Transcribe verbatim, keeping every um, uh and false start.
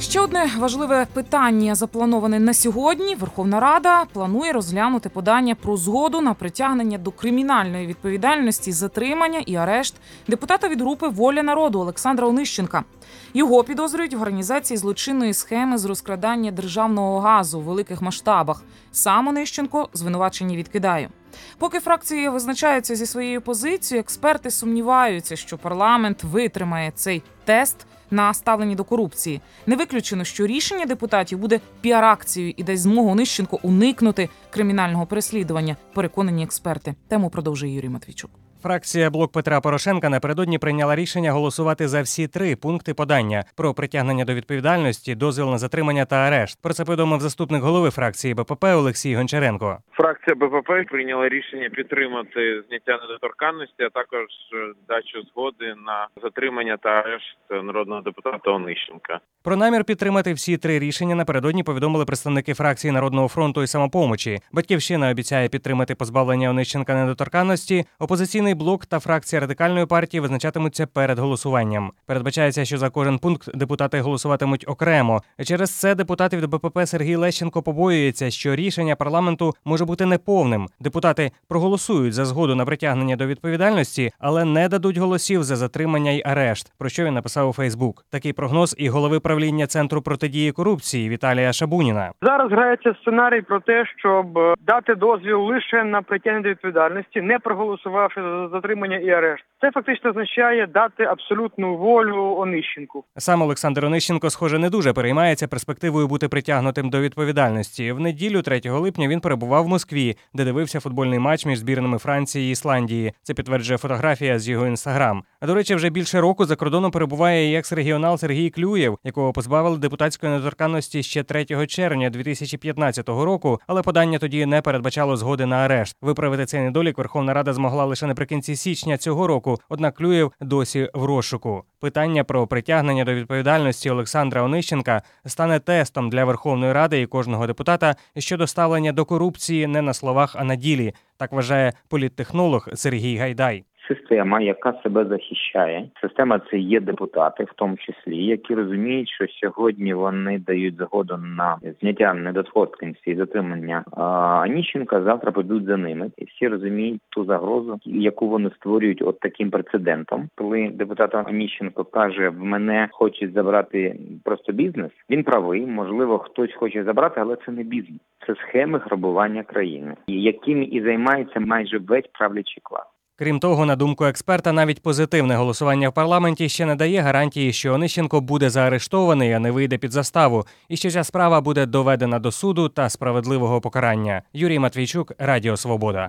Ще одне важливе питання заплановане на сьогодні. Верховна Рада планує розглянути подання про згоду на притягнення до кримінальної відповідальності, затримання і арешт депутата від групи «Воля народу» Олександра Онищенка. Його підозрюють в організації злочинної схеми з розкрадання державного газу у великих масштабах. Сам Онищенко звинувачення відкидає. Поки фракції визначаються зі своєю позицією, експерти сумніваються, що парламент витримає цей тест на ставлення до корупції. Не виключено, що рішення депутатів буде піар-акцією і дасть змогу Онищенку уникнути кримінального переслідування, переконані експерти. Тему продовжує Юрій Матвійчук. Фракція «Блок Петра Порошенка» напередодні прийняла рішення голосувати за всі три пункти подання про притягнення до відповідальності, дозвіл на затримання та арешт. Про це повідомив заступник голови фракції БПП Олексій Гончаренко. Фракція БПП прийняла рішення підтримати зняття недоторканності, а також дачу згоди на затримання та арешт народного депутата Онищенка. Про намір підтримати всі три рішення напередодні повідомили представники фракції «Народного фронту» і «Самопомочі». «Батьківщина» обіцяє підтримати позбавлення Онищенка недоторканності, опозиційний блок та фракція Радикальної партії визначатимуться перед голосуванням. Передбачається, що за кожен пункт депутати голосуватимуть окремо. Через це депутат від БПП Сергій Лещенко побоюється, що рішення парламенту може бути неповним. Депутати проголосують за згоду на притягнення до відповідальності, але не дадуть голосів за затримання й арешт, про що він написав у Фейсбук. Такий прогноз і голови правління Центру протидії корупції Віталія Шабуніна. Зараз грається сценарій про те, щоб дати дозвіл лише на притягнення до відповідальності, не проголосувавши за затримання і арешт. Це фактично означає дати абсолютну волю Онищенку. Сам Олександр Онищенко, схоже, не дуже переймається перспективою бути притягнутим до відповідальності. В неділю, третього липня, він перебував в Москві, де дивився футбольний матч між збірними Франції і Ісландії. Це підтверджує фотографія з його інстаграм. А до речі, вже більше року за кордоном перебуває і екс-регіонал Сергій Клюєв, якого позбавили депутатської недоторканності ще третього червня дві тисячі п'ятнадцятого року, але подання тоді не передбачало згоди на арешт. Виправити цей недолік Верховна Рада змогла лише наприкінці січня цього року, однак Клюєв досі в розшуку. Питання про притягнення до відповідальності Олександра Онищенка стане тестом для Верховної Ради і кожного депутата щодо ставлення до корупції не на словах, а на ділі. Так вважає політтехнолог Сергій Гайдай. Система, яка себе захищає. Система – це є депутати, в тому числі, які розуміють, що сьогодні вони дають згоду на зняття недоторканності і затримання Онищенка, завтра підуть за ними. І всі розуміють ту загрозу, яку вони створюють от таким прецедентом. Коли депутат Онищенко каже, в мене хочуть забрати просто бізнес, він правий, можливо, хтось хоче забрати, але це не бізнес. Це схеми грабування країни, якими і займається майже весь правлячий клас. Крім того, на думку експерта, навіть позитивне голосування в парламенті ще не дає гарантії, що Онищенко буде заарештований, а не вийде під заставу, і що ця справа буде доведена до суду та справедливого покарання. Юрій Матвійчук, Радіо Свобода.